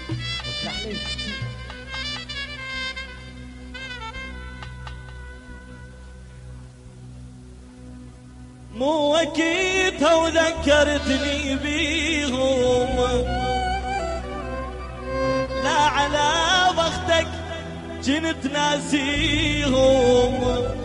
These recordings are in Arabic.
مو وكيتها وذكرتني بيهم، لا على بختك جنت ناسيهم.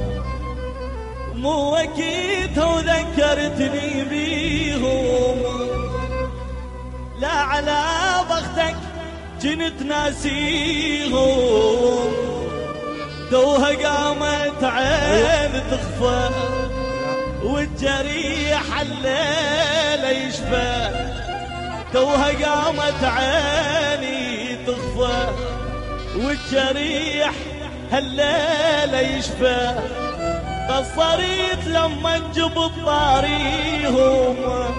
مو وكيتها وذكرتني بيهم، لا على بختك جنت ناسيهم. توها قامت عين تخفى والجريح الليلة يشفى. توها قامت عيني تخفى والجريح هالليلة يشفى. قصريت لما نجب الطاريهم،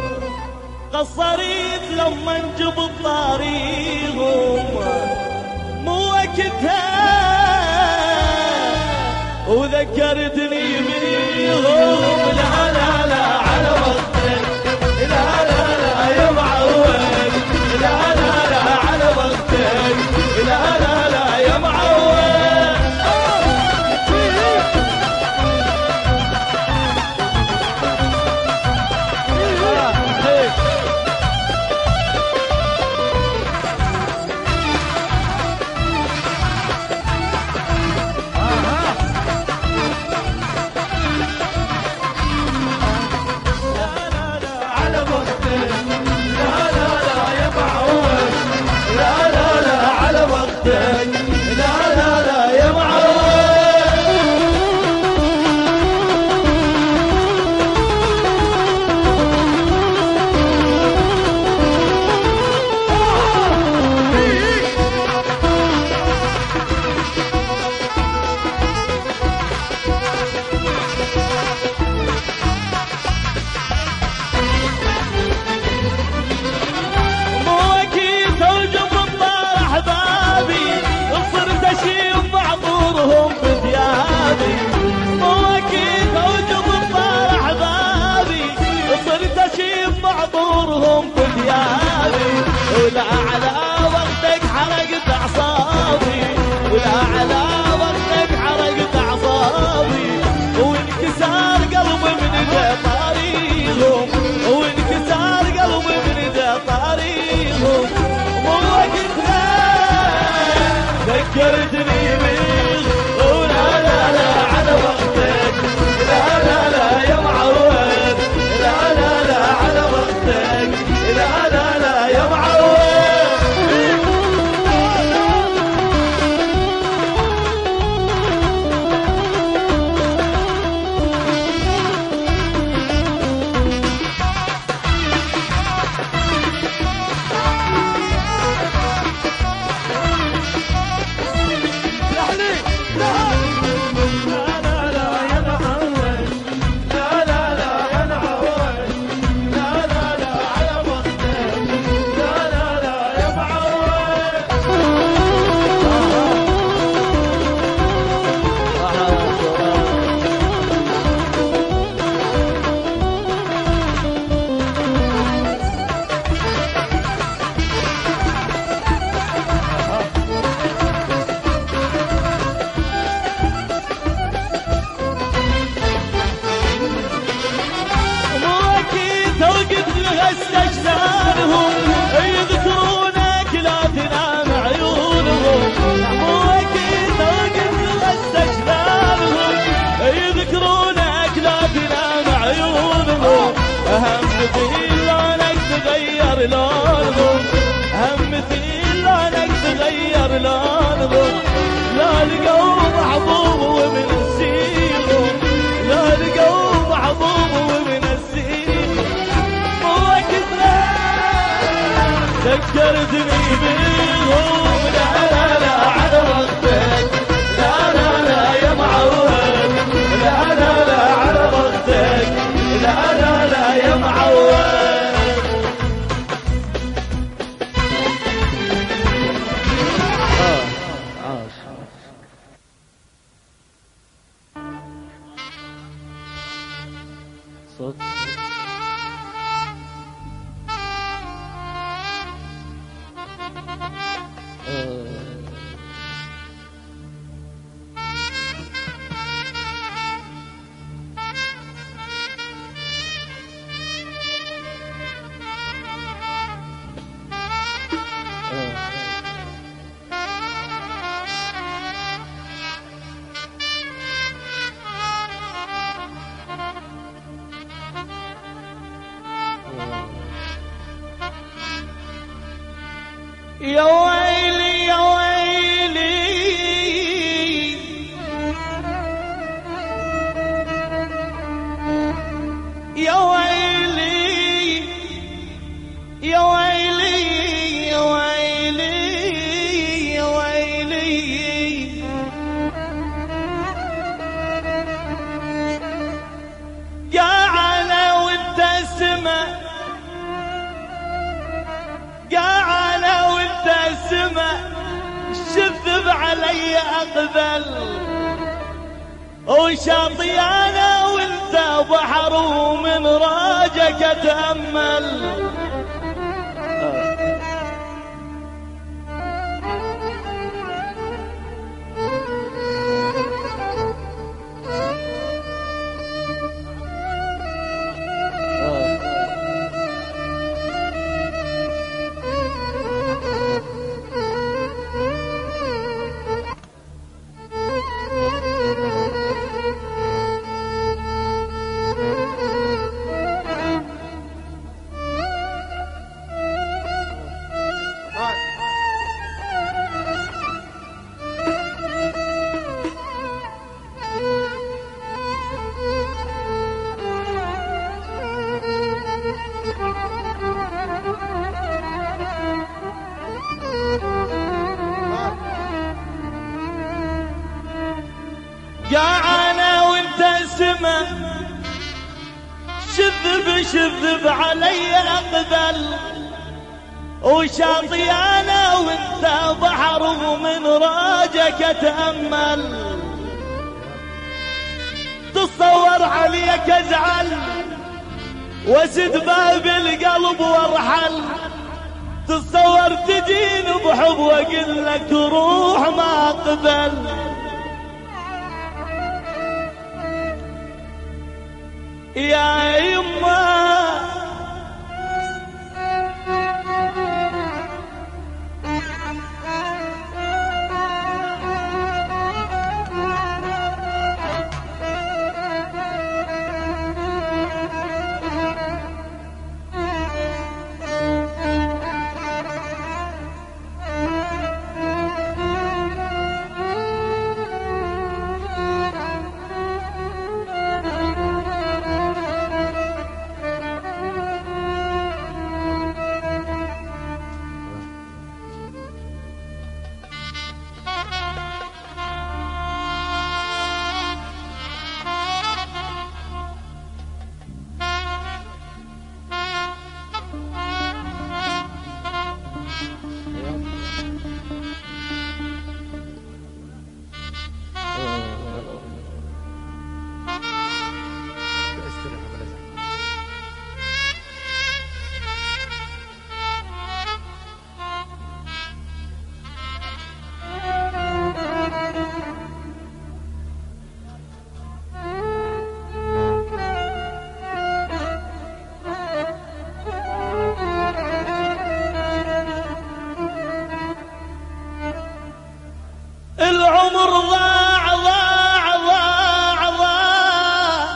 قصريت لما نجب الطاريهم. مو وقتها وذكرتني بيهم، لا لا لا على وقتك، لا لا لا يا معود، لا لا لا على وقتك، لا لا لا يا معود. ولا على وقتك حرقت أعصابي، ولا على وقتك حرقت أعصابي. وانكسار قلبي من ذا طريقهم، وانكسار قلبي من ذا طريقهم. مو وقتها ذكرتني بيهم، ولا لا لا على وقتك، لا لا لا يا معود، لا لا لا على وقتك، لا لا لا يا معود. أجسادهم يذكرونك لا تنام عيونهم. مو أكيد وقت أجسادهم يذكرونك لا تنام عيونهم. أهم مثيل لونك تغير لونهم، أهم مثيل لونك تغير لونهم. لا لقوا محبوب ومن السيرهم، لا لقوا محبوب ومن السيرهم. ذكرتني بيهم، لا لا لا على وقتك، لا لا لا يا معود، لا لا لا على وقتك، لا لا لا يا معود. صوت يا ويلي يا ويلي يا ويلي يا ويلي يا ويلي يا ويلي قاعنا وانت اسمع قاعنا وانت اسمع شذب علي اقبل وشاطي انا وانت بحر ومن راجك اتامل قاعنا وانت اسمع شذب شذب علي اقبل وشاطي انا وانت بحر ومن راجك اتامل تصور عليك ازعل واسد باب القلب وارحل تصور تجيني بحب واقول لك روح ما اقبل يا يما العمر ضاع ضاع ضاع ضاع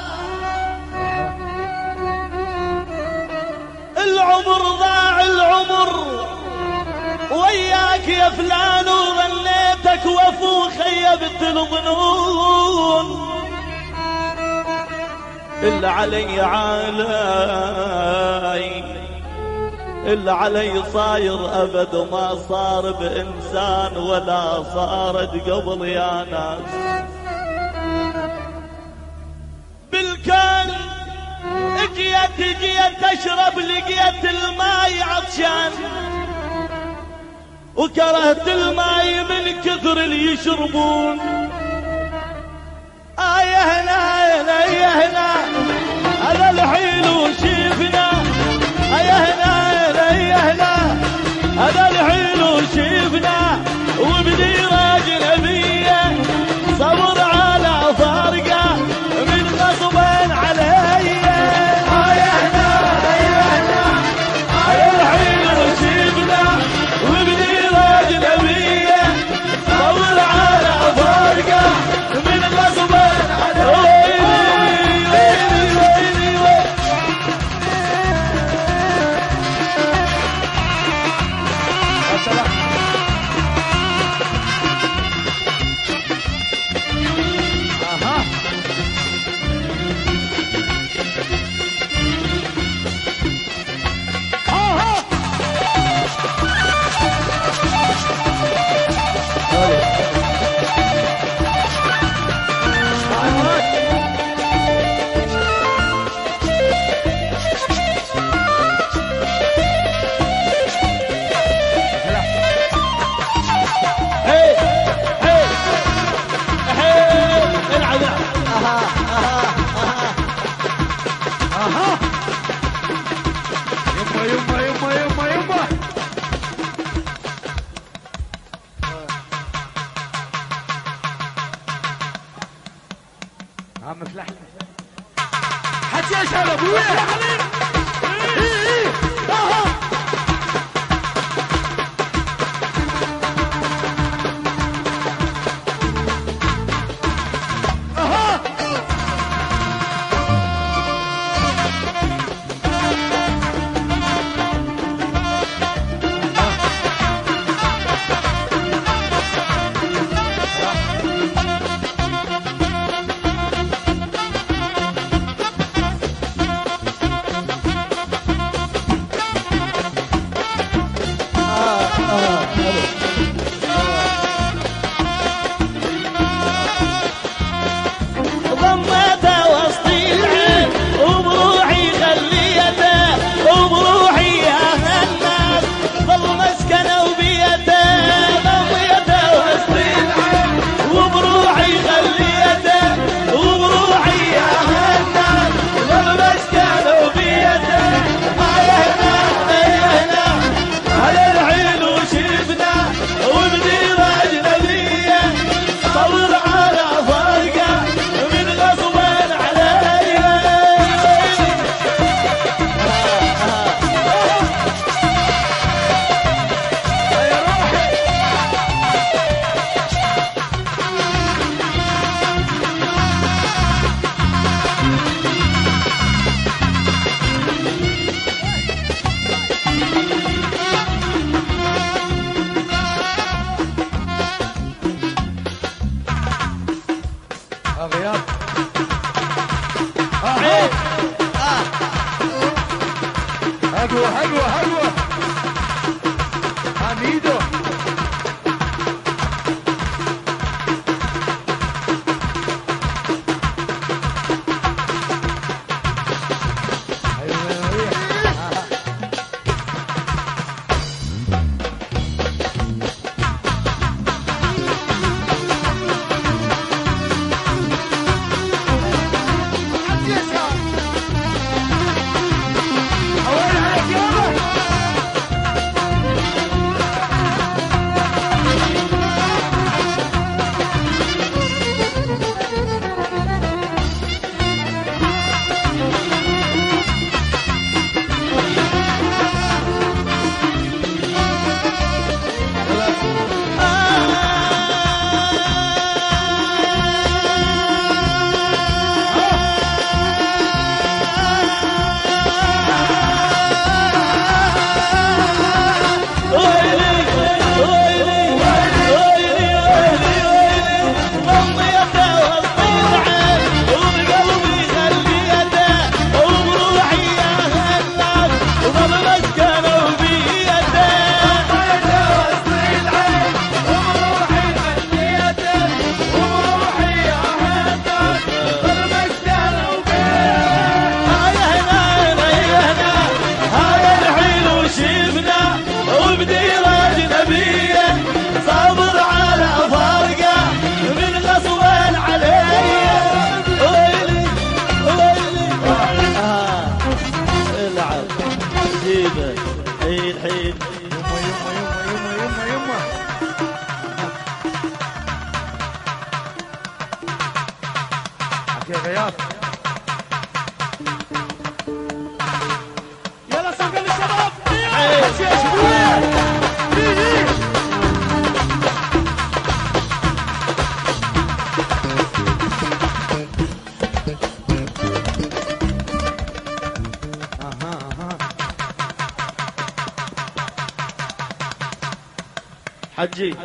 العمر ضاع العمر وياك يا فلان وظنيتك وفو خيبت الظنون اللي علي عالي اللي علي صاير أبد ما صار بإنسان ولا صارت قبل يا ناس بالكان جيت أشرب لقيت الماي عطشان وكرهت الماي من كثر اللي يشربون يا هنا يا هنا هذا الحيل شيفنا يا هنا يا هنا هذا الحيل وشفنا وبديرة أجنبية صبر على فرقة من غصبين علي الحين وشفنا وبديرة أجنبية صبر على فرقة من غصبين علي عم فلح حكي يا شباب ابويا يلا سوق للشباب. حشيش ابويا. حجي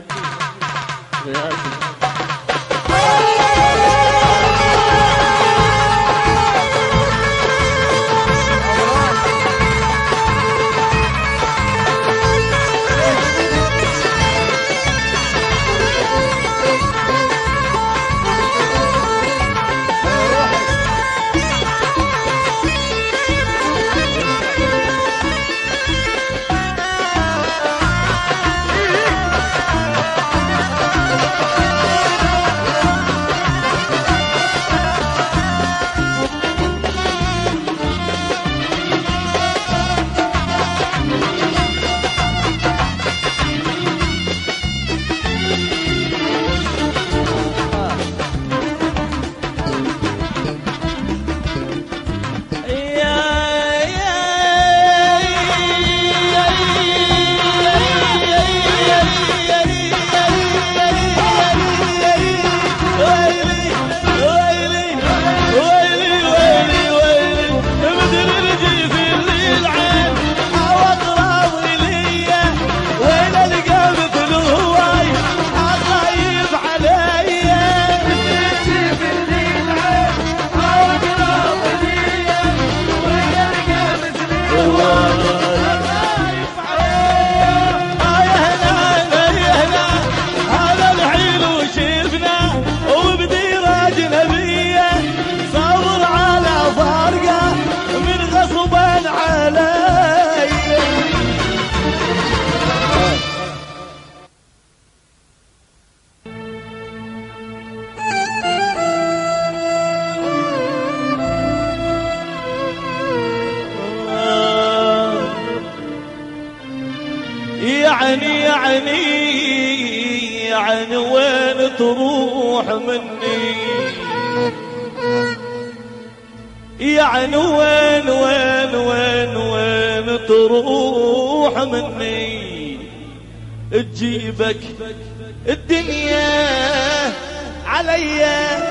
يعني وين تروح مني، يعني وين تروح مني، تجيبك الدنيا عليا.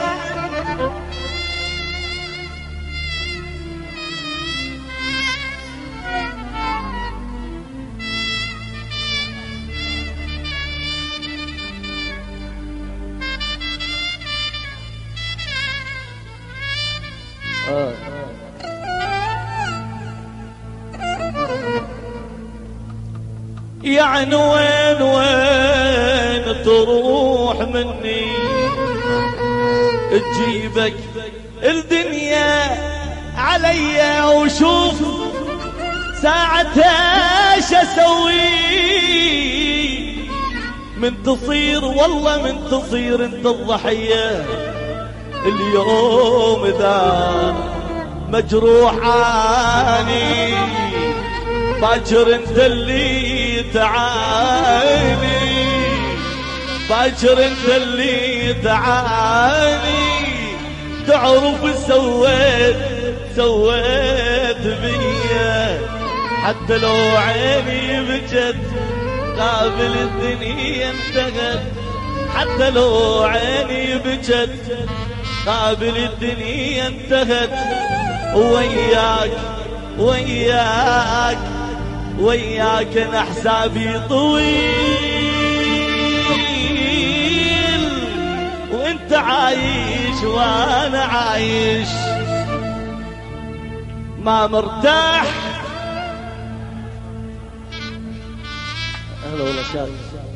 يعني وين تروح مني، تجيبك الدنيا عليا. وشوف ساعتها ايش اسوي، من تصير والله من تصير انت الضحية. اليوم ذا مجروح عني، باكر انت اللي تعاني، باكر انت اللي تعاني. تعرف سويت بيا، حتى لو عيني بجت قابل الدنيا انتهت، حتى لو عيني بجت قابل الدنيا انتهت. وياك انا حسابي طويل، وانت عايش وانا عايش ما مرتاح. اهلا والله شاد.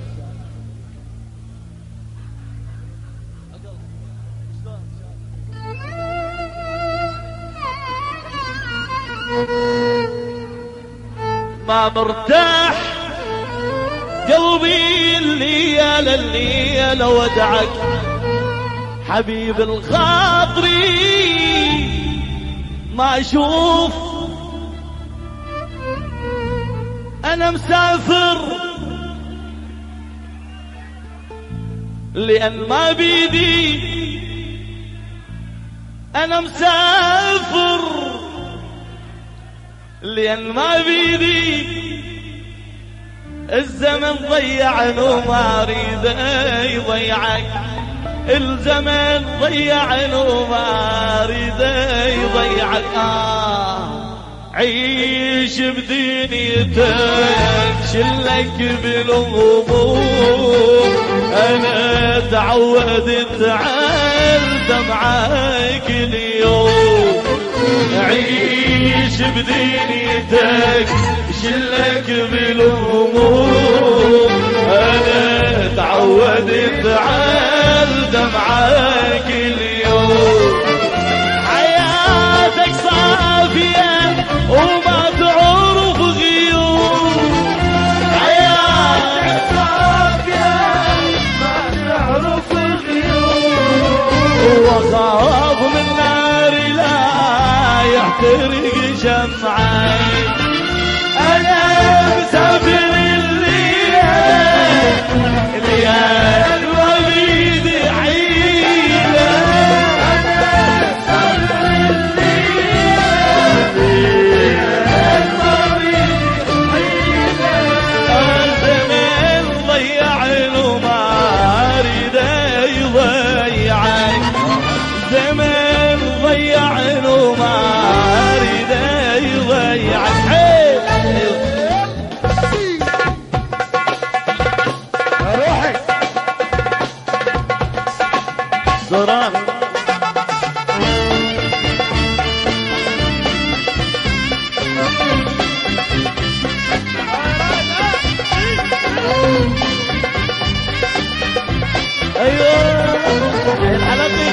ما مرتاح قلبي الليالة ودعك حبيب الخاطري. ما اشوف انا مسافر، لان ما بيدي انا مسافر لان ما بيدي الزمن ضيعني وما اريد يضيعك، الزمن ضيعني وما اريد يضيعك. عيش بدنيتك شلك بالهموم، انا تعودت على دمعك اليوم. عيش بدنيتك شلك بالهموم، انا تعودت على دمعك اليوم. حياتك صافية وما تعرف غيوم، حياتك صافية ما تعرف غيوم. وخاف من نار لا يحترق شمعي، انا مسافر الليل ما بيدي حيلة، انا مسافر الليل ما بيدي حيلة. الزمن ضيعني وما اريد يضيعك، الزمن ضيعني وما اريد يضيعك. زران ايوه الحلقي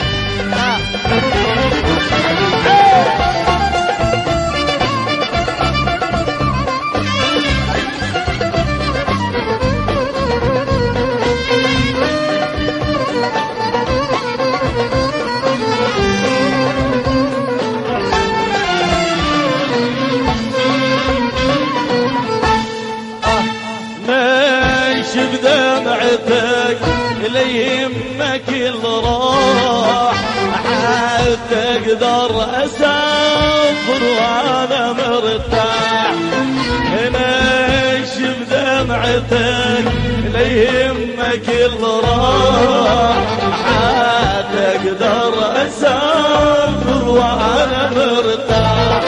بدمعتك لا يهمك الراح، حتى اقدر اسافر وانا مرتاح. ماشي بدمعتك لا يهمك الراح، حتى اقدر اسافر وانا مرتاح.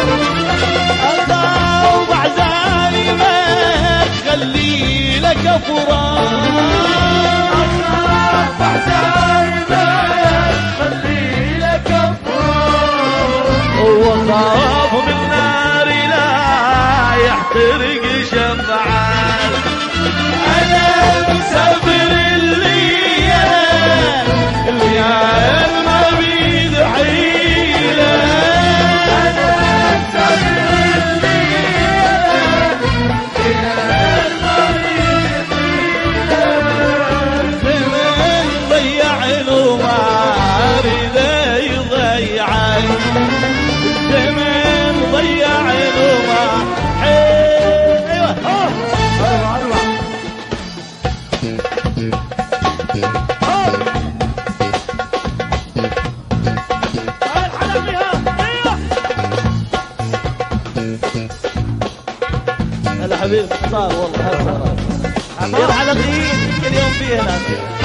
الله وبعزاني ما تخلي لك فراق، خلي لك فراق. وخاف من نار لا يحترق شمعان، انا مسافر الليل ما بيد حيلة، انا مسافر هلا حبيبي صار والله صار حلقيين كل يوم فيه هناك.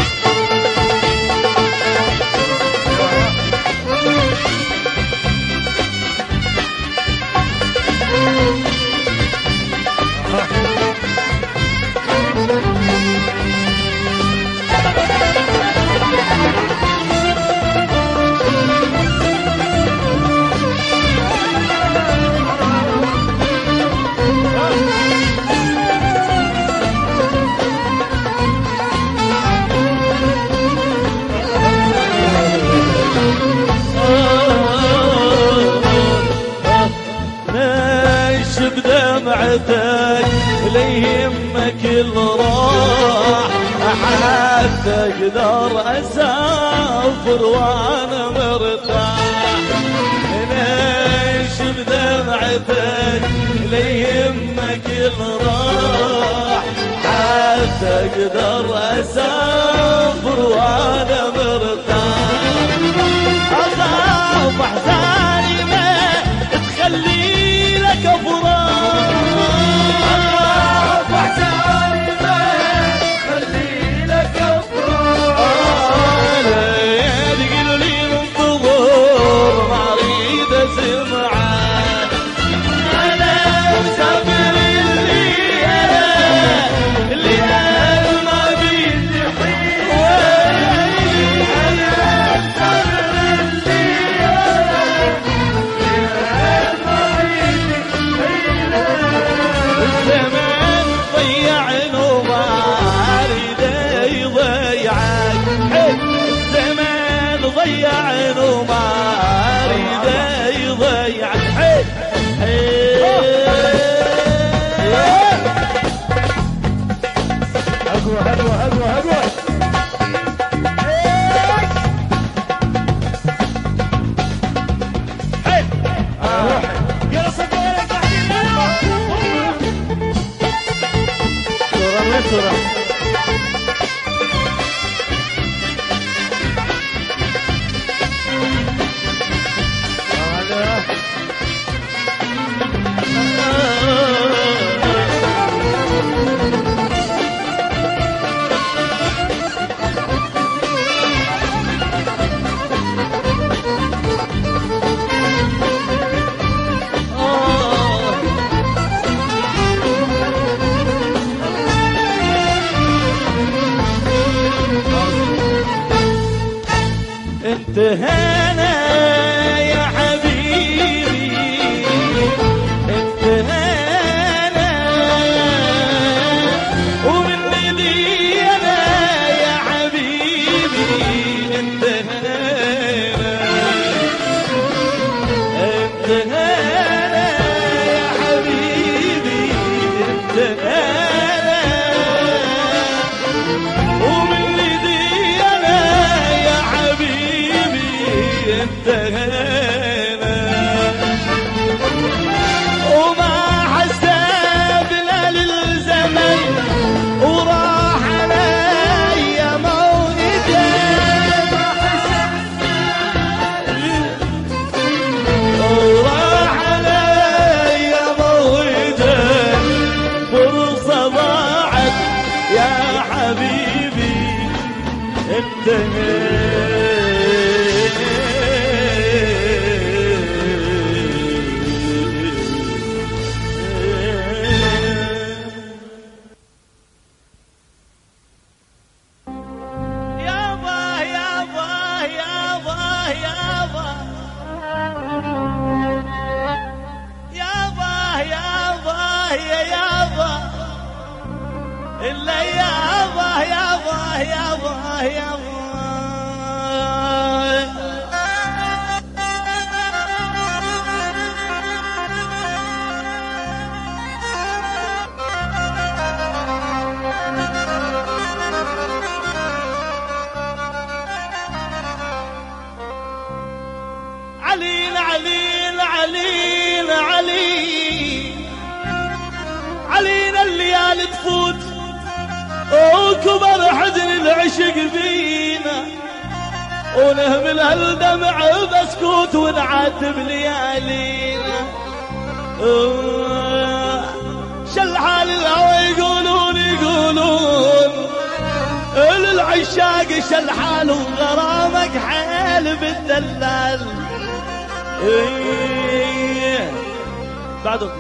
بدمعتك لا يهمك الراح، حتى اقدر اسافر وانا مرتاح. ليش بدمعتك لا يهمك الراح، حتى اقدر اسافر وانا مرتاح. اخاف انتهينا يا حبيبي انتهينا ومن ايدينا يا حبيبي انتهينا انتهينا يا حبيبي انتهينا ومن ايدينا يا حبيبي انتهينا وما حسبنا للزمن وراح علي موعدي وراح علي موعدي فرصة ضاعت يا حبيبي انتهينا إلا يابا يابا يابا يابا علينا علينا علينا علينا الليالي تفوت وكبر حزن العشق فينا ونهمل هالدمع بسكوت ونعاتب ليالينا شل حال الهوى يقولون للعشاق شل حال وغرامك حال بالدلال بعده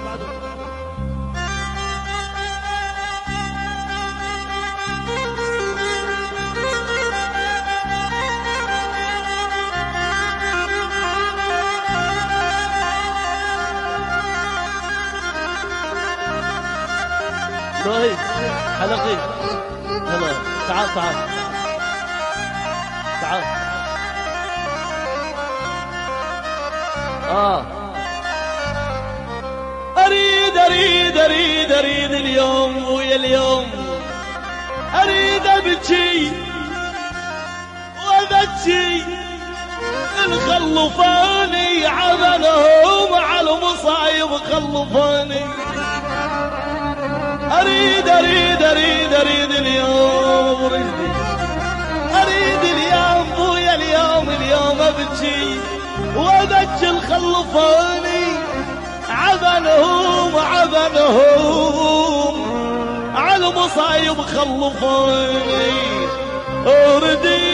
طيب حلقي يلا تعال تعال تعال أريد اليوم ويا اليوم أريد أبكي وأبكي الخلفاني عملهم على المصايب خلفاني أريد اليوم أريد اليوم ويا اليوم أبكي وأبكي الخلفاني عبنهم على مصايب خلفوني أردي